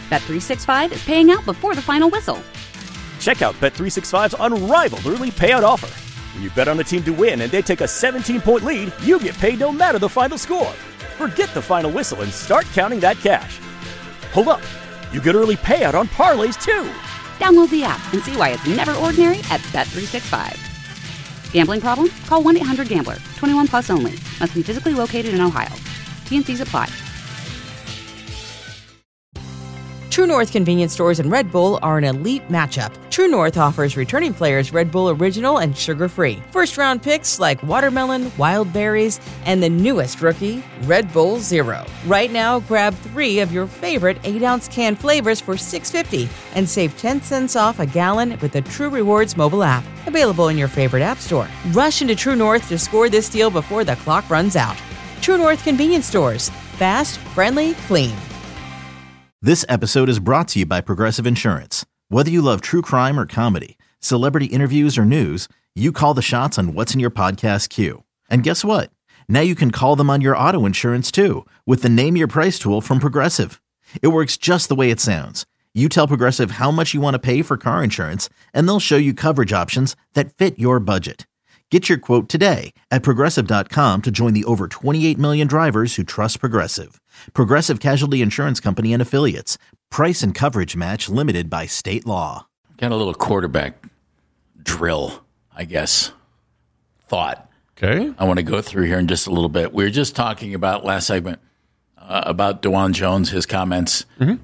Bet365 is paying out before the final whistle. Check out Bet365's unrivaled early payout offer. When you bet on a team to win and they take a 17-point lead, you get paid no matter the final score. Forget the final whistle and start counting that cash. Hold up. You get early payout on parlays, too. Download the app and see why it's never ordinary at Bet365. Gambling problem? Call 1-800-GAMBLER. 21 plus only. Must be physically located in Ohio. T&Cs apply. True North convenience stores and Red Bull are an elite matchup. True North offers returning players Red Bull Original and sugar-free. First-round picks like watermelon, wild berries, and the newest rookie, Red Bull Zero. Right now, grab 3 of your favorite 8-ounce can flavors for $6.50 and save 10 cents off a gallon with the True Rewards mobile app. Available in your favorite app store. Rush into True North to score this deal before the clock runs out. True North convenience stores. Fast, friendly, clean. This episode is brought to you by Progressive Insurance. Whether you love true crime or comedy, celebrity interviews or news, you call the shots on what's in your podcast queue. And guess what? Now you can call them on your auto insurance too with the Name Your Price tool from Progressive. It works just the way it sounds. You tell Progressive how much you want to pay for car insurance, and they'll show you coverage options that fit your budget. Get your quote today at Progressive.com to join the over 28 million drivers who trust Progressive. Progressive Casualty Insurance Company and Affiliates. Price and coverage match limited by state law. Got a little quarterback drill, I guess, thought. Okay. I want to go through here in just a little bit. We were just talking about last segment about DeJuan Jones, his comments,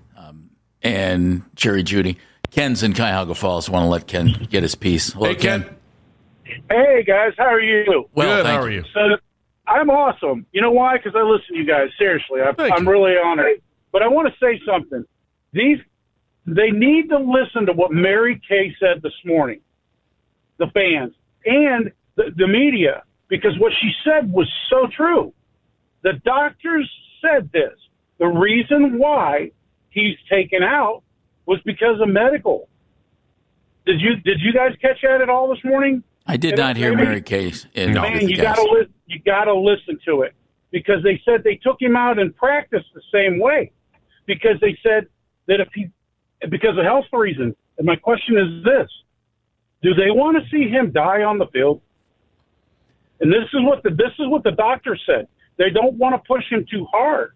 and Jerry Jeudy. Ken's in Cuyahoga Falls. Want to let Ken get his piece. Hello, Hey, Ken. Hey, guys. How are you? Well, Good. thank How are you? So, I'm awesome. You know why? Because I listen to you guys. Seriously. Thank I'm you. really honored. But I want to say something. They need to listen to what Mary Kay said this morning, the fans, and the media, because what she said was so true. The doctors said this. The reason why he's taken out was because of medical. Did you guys catch that at all this morning? I did not hear Mary Kay's. Man, you gotta listen to it, because they said they took him out in practice the same way, because they said that because of health reasons. And my question is this: do they want to see him die on the field? And this is what the doctor said. They don't want to push him too hard.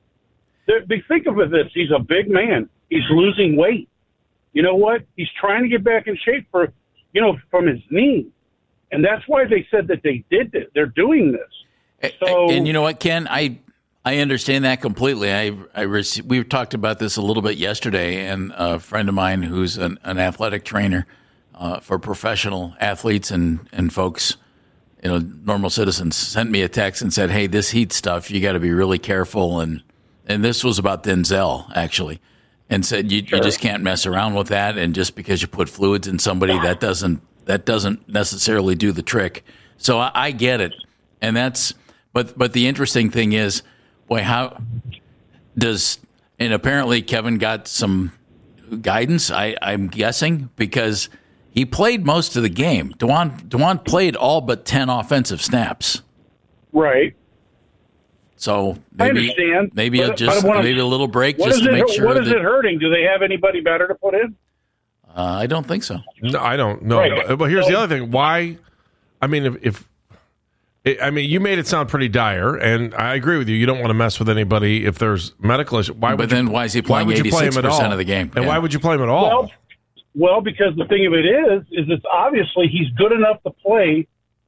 Think of this: he's a big man. He's losing weight. You know what? He's trying to get back in shape from his knee. And that's why they said that they did this. They're doing this. So, and you know what, Ken? I understand that completely. We talked about this a little bit yesterday, and a friend of mine who's an athletic trainer for professional athletes and folks, normal citizens, sent me a text and said, hey, this heat stuff, you got to be really careful. And this was about Denzel, actually. And said you just can't mess around with that, and just because you put fluids in somebody, that doesn't necessarily do the trick. So I get it, and but the interesting thing is, boy, how does, and apparently Kevin got some guidance. I'm guessing because he played most of the game. DeJuan played all but 10 offensive snaps. right. So I understand. Maybe a little break just to make sure. What is it hurting? Do they have anybody better to put in? I don't think so. No, I don't know. Right. But here's the other thing. Why? I mean, you made it sound pretty dire, and I agree with you. You don't want to mess with anybody if there's medical issues. Why is he playing 86% of the game? And why would you play him at all? Well, because the thing of it is it's obviously he's good enough to play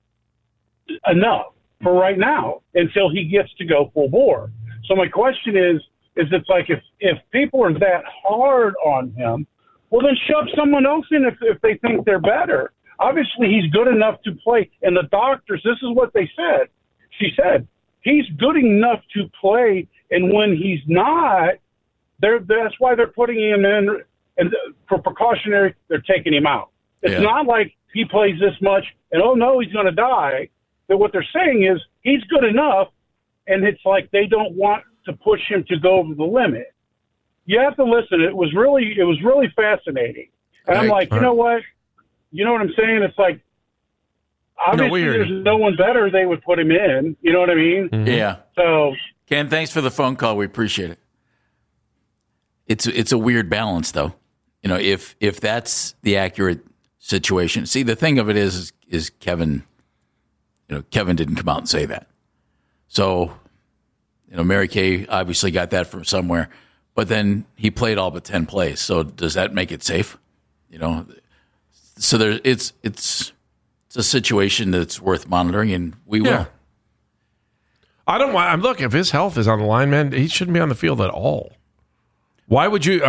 enough for right now until he gets to go full bore. So my question is it's like if people are that hard on him, well, then shove someone else in if they think they're better. Obviously, he's good enough to play. And the doctors, this is what they said. She said, he's good enough to play. And when he's not, that's why they're putting him in. And for precautionary, they're taking him out. It's not like he plays this much and, oh, no, he's going to die. But what they're saying is he's good enough, and it's like they don't want to push him to go over the limit. You have to listen. It was really fascinating. And I'm like, you know what? You know what I'm saying? It's like, obviously there's no one better they would put him in. You know what I mean? Mm-hmm. Yeah. So, Ken, thanks for the phone call. We appreciate it. it's a weird balance, though. If that's the accurate situation. See, the thing of it is Kevin. Kevin didn't come out and say that. So, Mary Kay obviously got that from somewhere, but then he played all but 10 plays. So does that make it safe? So it's a situation that's worth monitoring, and we will. I don't want. Look, if his health is on the line, man, he shouldn't be on the field at all. Why would you?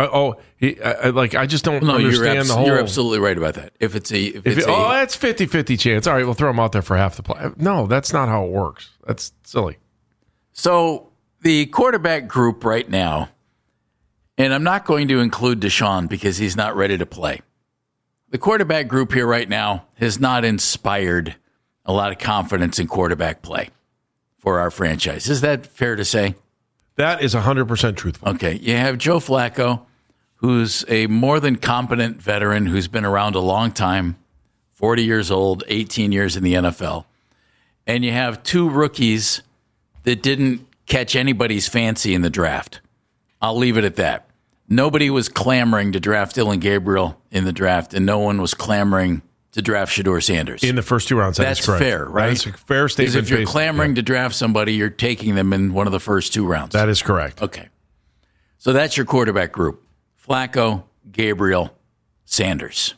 I just don't understand the whole. You're absolutely right about that. If it's that's 50-50 chance. All right, we'll throw him out there for half the play. No, that's not how it works. That's silly. So the quarterback group right now, and I'm not going to include Deshaun because he's not ready to play. The quarterback group here right now has not inspired a lot of confidence in quarterback play for our franchise. Is that fair to say? That is 100% truthful. Okay. You have Joe Flacco, who's a more than competent veteran who's been around a long time, 40 years old, 18 years in the NFL. And you have two rookies that didn't catch anybody's fancy in the draft. I'll leave it at that. Nobody was clamoring to draft Dillon Gabriel in the draft, and no one was clamoring to draft Shedeur Sanders. In the first 2 rounds, that's fair, right? That's a fair statement. Because if you're clamoring to draft somebody, you're taking them in one of the first 2 rounds. That is correct. Okay. So that's your quarterback group. Flacco, Gabriel, Sanders.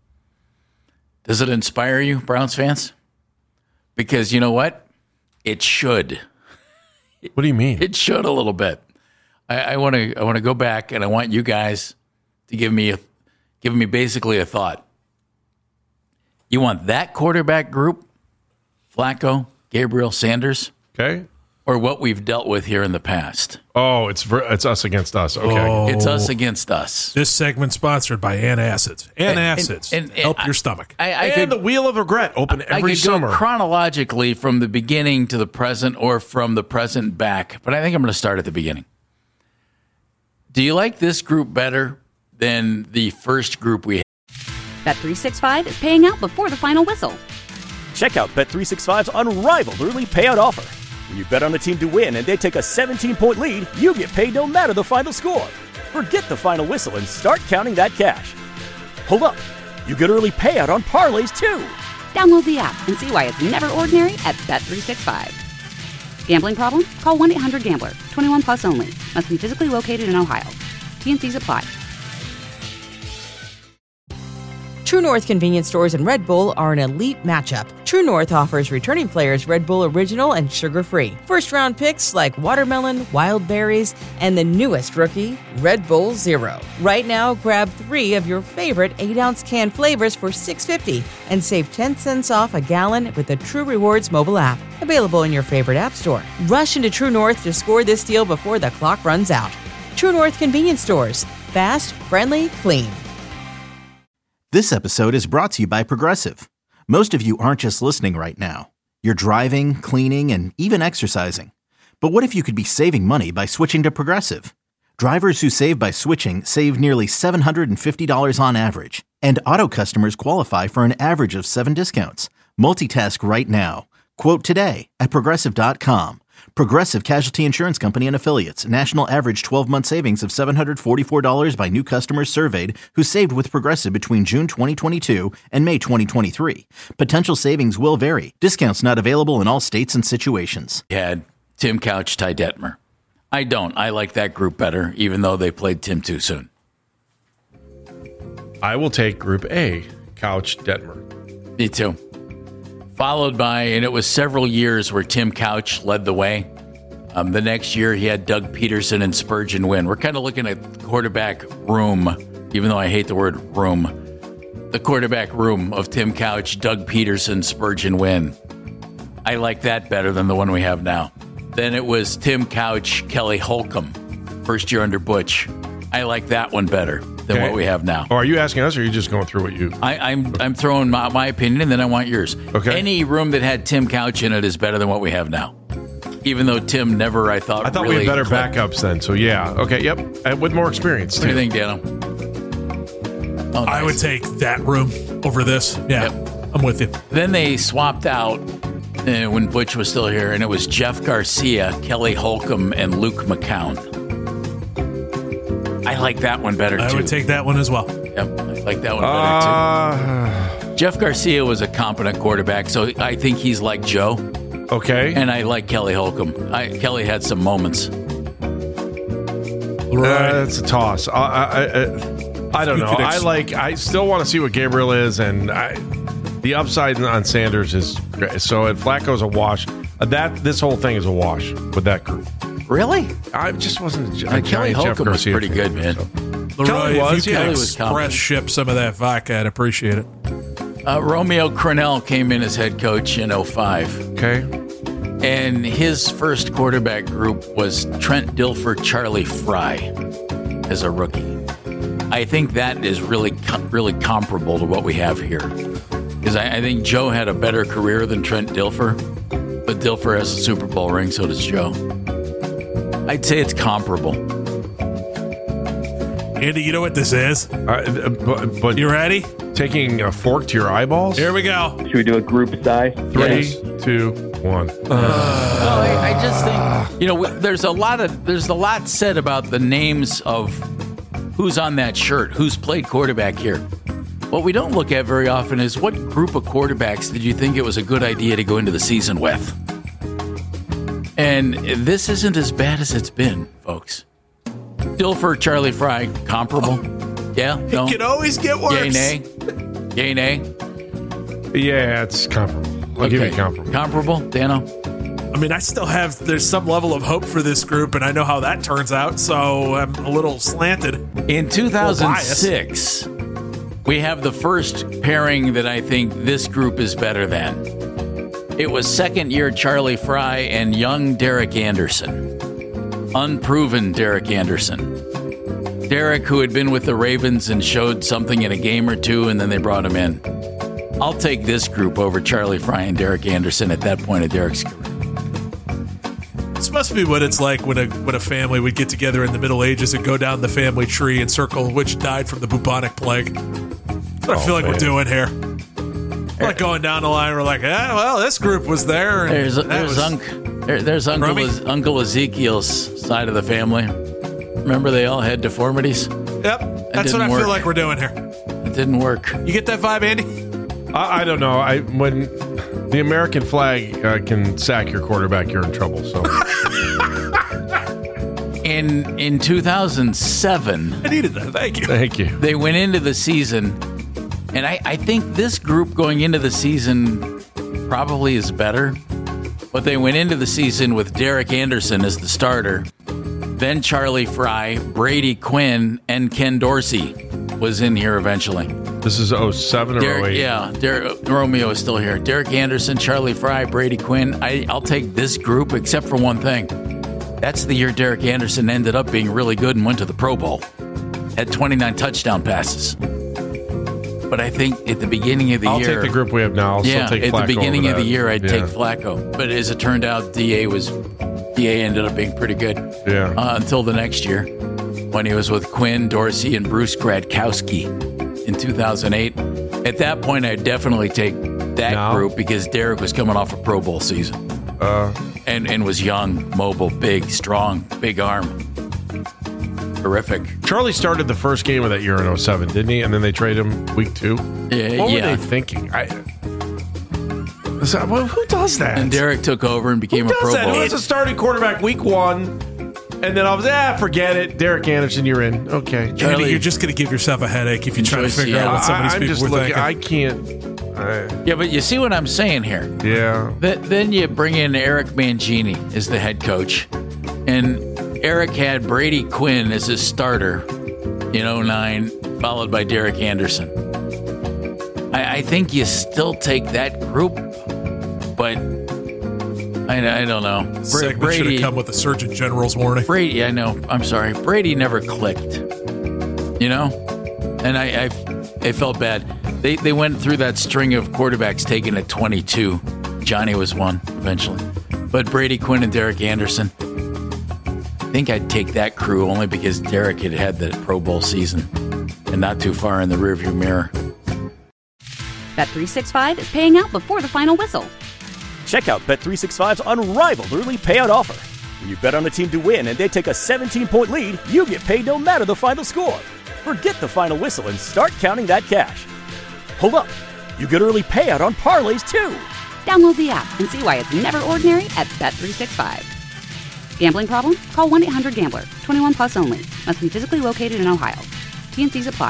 Does it inspire you, Browns fans? Because you know what? It should. What do you mean? It should a little bit. I want to go back, and I want you guys to give me basically a thought. You want that quarterback group, Flacco, Gabriel, Sanders, okay, or what we've dealt with here in the past? Oh, it's us against us. Okay, it's us against us. This segment sponsored by Antacids. Antacids, help your stomach. And the wheel of regret open every summer. I could go chronologically from the beginning to the present, or from the present back, but I think I'm going to start at the beginning. Do you like this group better than the first group we had? Bet365 is paying out before the final whistle. Check out Bet365's unrivaled early payout offer. When you bet on a team to win and they take a 17-point lead, you get paid no matter the final score. Forget the final whistle and start counting that cash. Hold up. You get early payout on parlays, too. Download the app and see why it's never ordinary at Bet365. Gambling problem? Call 1-800-GAMBLER. 21 plus only. Must be physically located in Ohio. T&Cs apply. True North convenience stores and Red Bull are an elite matchup. True North offers returning players Red Bull Original and sugar-free. First-round picks like watermelon, wild berries, and the newest rookie, Red Bull Zero. Right now, grab 3 of your favorite 8-ounce can flavors for $6.50 and save 10 cents off a gallon with the True Rewards mobile app. Available in your favorite app store. Rush into True North to score this deal before the clock runs out. True North convenience stores. Fast, friendly, clean. This episode is brought to you by Progressive. Most of you aren't just listening right now. You're driving, cleaning, and even exercising. But what if you could be saving money by switching to Progressive? Drivers who save by switching save nearly $750 on average. And auto customers qualify for an average of 7 discounts. Multitask right now. Quote today at Progressive.com. Progressive Casualty Insurance Company and Affiliates. National average 12-month savings of $744 by new customers surveyed who saved with Progressive between June 2022 and May 2023. Potential savings will vary. Discounts not available in all states and situations. Had Tim Couch, Ty Detmer. I don't. I like that group better, even though they played Tim too soon. I will take Group A, Couch, Detmer. Me too. Followed by, and it was several years where Tim Couch led the way. The next year, he had Doug Peterson and Spurgeon Wynn. We're kind of looking at quarterback room, even though I hate the word room. The quarterback room of Tim Couch, Doug Peterson, Spurgeon Wynn. I like that better than the one we have now. Then it was Tim Couch, Kelly Holcomb, first year under Butch. I like that one better than what we have now. Oh, are you asking us, or are you just going through what you... I'm throwing my opinion, and then I want yours. Okay. Any room that had Tim Couch in it is better than what we have now. Even though Tim never, I thought really we had better backups then, so yeah. Okay, yep. And with more experience, too. What do you think, Dano? Oh, nice. I would take that room over this. Yeah, yep. I'm with you. Then they swapped out when Butch was still here, and it was Jeff Garcia, Kelly Holcomb, and Luke McCown. I I like that one better, too. I would take that one as well. Yep, I like that one better, too. Jeff Garcia was a competent quarterback, so I think he's like Joe. Okay. And I like Kelly Holcomb. Kelly had some moments. That's a toss. I don't know. I still want to see what Gabriel is, and the upside on Sanders is great. So if Flacco's a wash, this whole thing is a wash with that group. Really? I just wasn't a Kelly giant Holcomb Jeff Garcia was pretty good, man. So. Leroy, was, if you yeah. could was express ship some of that vodka, I'd appreciate it. Romeo Crennel came in as head coach in 2005. Okay. And his first quarterback group was Trent Dilfer, Charlie Fry as a rookie. I think that is really comparable to what we have here. Because I think Joe had a better career than Trent Dilfer, but Dilfer has a Super Bowl ring, so does Joe. I'd say it's comparable. Andy, you know what this is? But you ready? Taking a fork to your eyeballs? Here we go. Should we do a group size? 3, 2, 1. I just think there's a lot said about the names of who's on that shirt, who's played quarterback here. What we don't look at very often is what group of quarterbacks did you think it was a good idea to go into the season with? And this isn't as bad as it's been, folks. Dilfer, Charlie Fry, comparable? Yeah? No? It can always get worse. Yay, nay? Yeah, it's comparable. I'll give you comparable. Comparable, Dano? I mean, there's some level of hope for this group, and I know how that turns out, so I'm a little slanted. In 2006, we have the first pairing that I think this group is better than. It was second-year Charlie Fry and young Derek Anderson. Unproven Derek Anderson. Derek, who had been with the Ravens and showed something in a game or two, and then they brought him in. I'll take this group over Charlie Fry and Derek Anderson at that point of Derek's career. This must be what it's like when a family would get together in the Middle Ages and go down the family tree and circle which died from the bubonic plague. That's what I feel like we're doing here. We're like going down the line. We're like, this group was there. And there's Uncle Ezekiel's side of the family. Remember, they all had deformities? Yep. That's what I feel like we're doing here. It didn't work. You get that vibe, Andy? I don't know. When the American flag can sack your quarterback, you're in trouble. So, in 2007, I needed that. Thank you. Thank you. They went into the season, and I think this group going into the season probably is better. But they went into the season with Derek Anderson as the starter, then Charlie Fry, Brady Quinn, and Ken Dorsey was in here eventually. This is 07 or 08? Yeah, Romeo is still here. Derek Anderson, Charlie Fry, Brady Quinn. I'll take this group except for one thing. That's the year Derek Anderson ended up being really good and went to the Pro Bowl. Had 29 touchdown passes. But I think at the beginning of the year... I'll take the group we have now. I'll still take Flacco at the beginning of the year, I'd take Yeah. Flacco. But as it turned out, DA ended up being pretty good. Yeah. Until the next year, when he was with Quinn, Dorsey, and Bruce Gradkowski in 2008. At that point, I'd definitely take that group because Derek was coming off a Pro Bowl season. And was young, mobile, big, strong, big arm. Terrific. Charlie started the first game of that year in 07, didn't he? And then they traded him week 2. Yeah, what were they thinking? Who does that? And Derek took over and became a Pro Bowl. Who was a starting quarterback week 1? And then I was, forget it. Derek Anderson, you're in. Okay. Charlie, Andy, you're just going to give yourself a headache if you try to figure out what some of these people were thinking. I can't. Yeah, but you see what I'm saying here. Yeah. Then you bring in Eric Mangini as the head coach. And Eric had Brady Quinn as his starter in 2009, followed by Derek Anderson. I think you still take that group, but I don't know. Segment should have come with a Surgeon General's warning. Brady, I know. I'm sorry. Brady never clicked, And I felt bad. They went through that string of quarterbacks taken at 22. Johnny was one eventually. But Brady Quinn and Derek Anderson, I think I'd take that crew only because Derek had the Pro Bowl season and not too far in the rearview mirror. Bet365 is paying out before the final whistle. Check out Bet365's unrivaled early payout offer. When you bet on a team to win and they take a 17-point lead, you get paid no matter the final score. Forget the final whistle and start counting that cash. Hold up. You get early payout on parlays, too. Download the app and see why it's never ordinary at Bet365. Gambling problem? Call 1-800-GAMBLER. 21 plus only. Must be physically located in Ohio. T&Cs apply.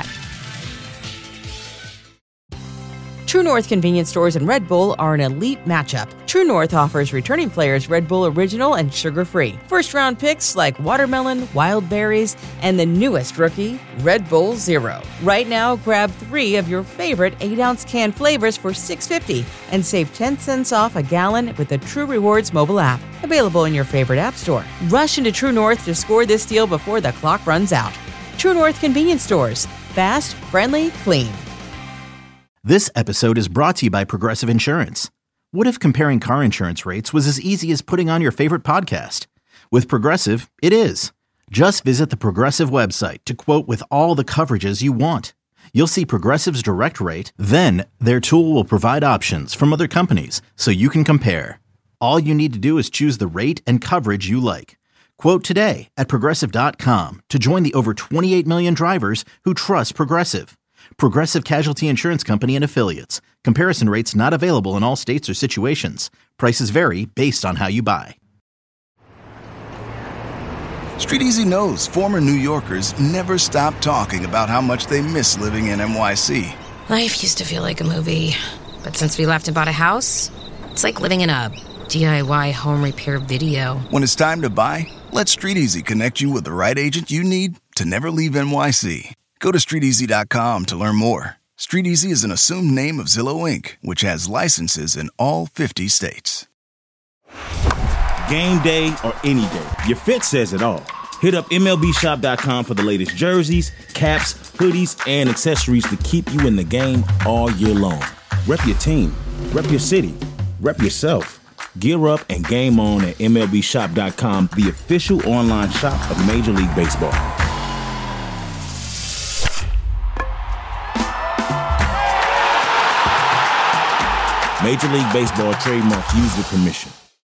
True North convenience stores and Red Bull are an elite matchup. True North offers returning players Red Bull Original and sugar-free. First-round picks like watermelon, wild berries, and the newest rookie, Red Bull Zero. Right now, grab 3 of your favorite 8-ounce can flavors for $6.50 and save 10 cents off a gallon with the True Rewards mobile app. Available in your favorite app store. Rush into True North to score this deal before the clock runs out. True North convenience stores. Fast, friendly, clean. This episode is brought to you by Progressive Insurance. What if comparing car insurance rates was as easy as putting on your favorite podcast? With Progressive, it is. Just visit the Progressive website to quote with all the coverages you want. You'll see Progressive's direct rate, then their tool will provide options from other companies so you can compare. All you need to do is choose the rate and coverage you like. Quote today at Progressive.com to join the over 28 million drivers who trust Progressive. Progressive Casualty Insurance Company and Affiliates. Comparison rates not available in all states or situations. Prices vary based on how you buy. Street Easy knows former New Yorkers never stop talking about how much they miss living in NYC. Life used to feel like a movie, but since we left and bought a house, it's like living in a DIY home repair video. When it's time to buy, let Street Easy connect you with the right agent you need to never leave NYC. Go to StreetEasy.com to learn more. Street Easy is an assumed name of Zillow Inc., which has licenses in all 50 states. Game day or any day, your fit says it all. Hit up MLBshop.com for the latest jerseys, caps, hoodies, and accessories to keep you in the game all year long. Rep your team, rep your city, rep yourself. Gear up and game on at MLBshop.com, the official online shop of Major League Baseball. Major League Baseball trademarks used with permission.